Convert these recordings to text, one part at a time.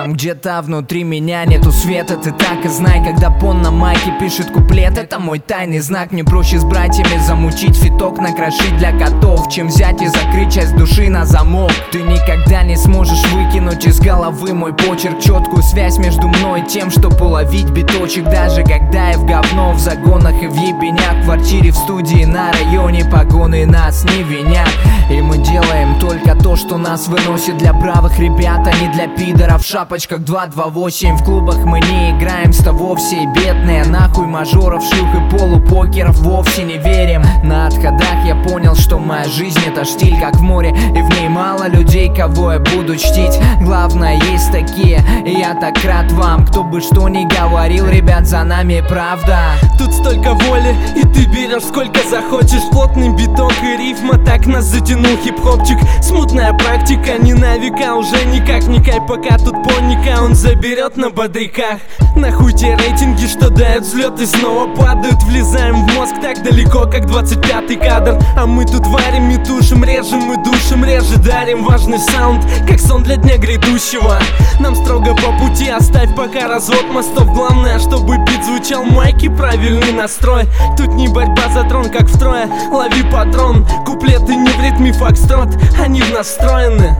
Там где-то внутри меня нету света. Ты так и знай, когда Пон на майке пишет куплет. Это мой тайный знак. Мне проще с братьями замучить фиток, накрошить для котов, чем взять и закрыть часть души на замок. Ты никогда не сможешь выкинуть из головы мой почерк, четкую связь между мной и тем, чтоб уловить биточек. Даже когда я в говно, в загонах и в ебенях, в квартире, в студии, на районе, погоны нас не винят. И мы делаем только то, что нас выносит для бравых ребят, а не для пидоров в шапочках 228. В клубах мы не играем-то вовсе и бедные. Нахуй мажоров, шлюх и полупокеров вовсе не верим. На отходах я понял, что моя жизнь это штиль, как в море, и в ней мало людей, кого я буду чтить. Главное, есть такие, и я так рад вам. Кто бы что ни говорил, ребят, за нами правда. Тут столько воли, и ты берешь сколько захочешь. Плотный биток и рифма, так нас затянул хип-хопчик. Смутная практика, не на века, уже никак не кай, пока тут поника он заберет на бодряках. Нахуй те рейтинги, что дают взлет и снова падают. Влезаем в мозг так далеко, как 25-й кадр. А мы тут варим и тушим, режем и душим, реже дарим важный саунд, как сон для дня грядущего. Нам строго по пути, оставь пока развод мостов. Главное, чтобы бит звучал, майки, правильный настрой. Тут не борьба за трон, как в трое, лови патрон. Куплеты не в ритме фокстрот, они в нас встроены.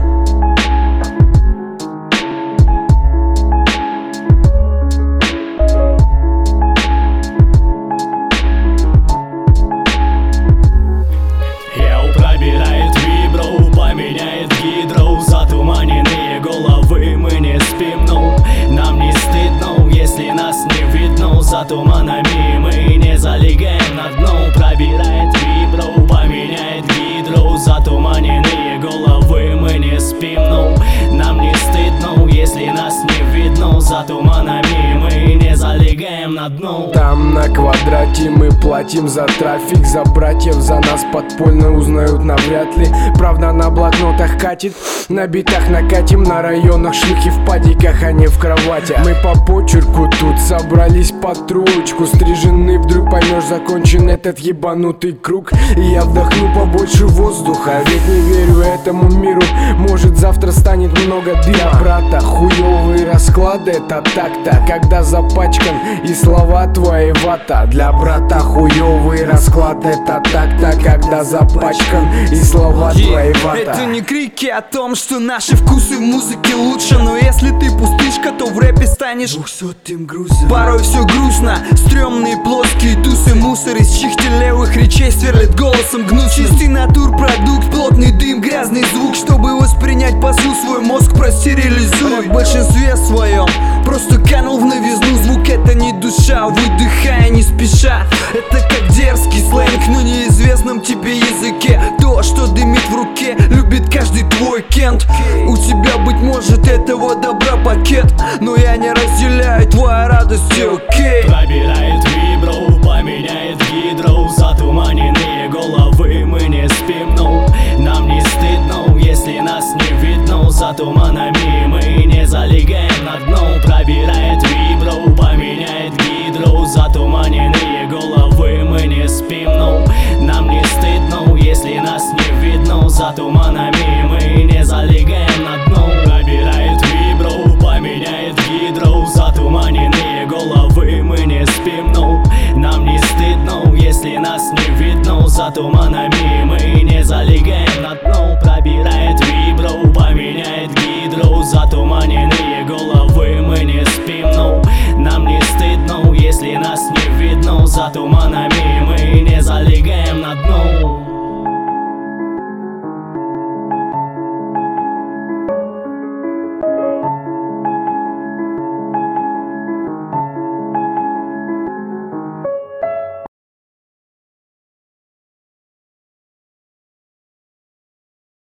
Пробирает вибро, поменяет гидро. Затуманенные головы, мы не спим, ну. Нам не стыдно, если нас не видно. За туманами мы не залегаем на дно. Пробирает вибро, поменяет гидро. Затуманенные головы, мы не спим, ну. Нам не стыдно, если нас не видно. За туманами мы не залегаем на дно. Там на квадрате мы платим за трафик, за братьев, за нас подпольно узнают навряд ли. Правда на блокнотах катит, на битах накатим, на районах шлюхи в падиках, а не в кровати. Мы по почерку тут собрались под троечку, стрижены, вдруг поймешь, закончен этот ебанутый круг. И я вдохну побольше воздуха, ведь не верю этому миру, может завтра станет много дыма. Для брата хуёвый расклад, это так-то, когда запачкан и слова твои вата. Для брата хуёвый расклад, это так-то, когда запачкан и слова твои вата. Это не крики о том, что наши вкусы в музыке лучше, но если ты пустышка, то в рэпе станешь 200-м грузом. Порой все грустно, стрёмные плоские тусы, мусор из чьих-то левых речей сверлит голосом гнусным. Чистый натурпродукт, плотный дым, грязный звук. Чтобы воспринять посыл, свой мозг простерилизуй. В большинстве своем просто канул в новизну. Звук это не душа, выдыхая не спеша. Это как дерзкий сленг на неизвестном тебе языке. То, что дымит в руке, любит каждый твой кент. У тебя, быть может, этого добра пакет, но я не разделяю твоей радости, окей. Пробирает вибро, поменяет гидро. Затуманенные головы, мы не спим, ну. Нам не стыдно, если нас не видно. За туманами мы не залегаем на дно. Пробирает вибро, поменяет гидро. Затуманенные головы, мы не спим, ну. Нам не стыдно, если нас не видно. За туманами мы не залегаем на дно. Пробирает вибро, поменяет гидро. Затуманенные головы, мы не спим, ну. Нам не стыдно, если нас не видно. За туманами мы не залегаем на дно. Пробирает вибро, поменяет гидро. Затуманенные головы, мы не спим, ну. Нам не стыдно, если нас не видно. За туманами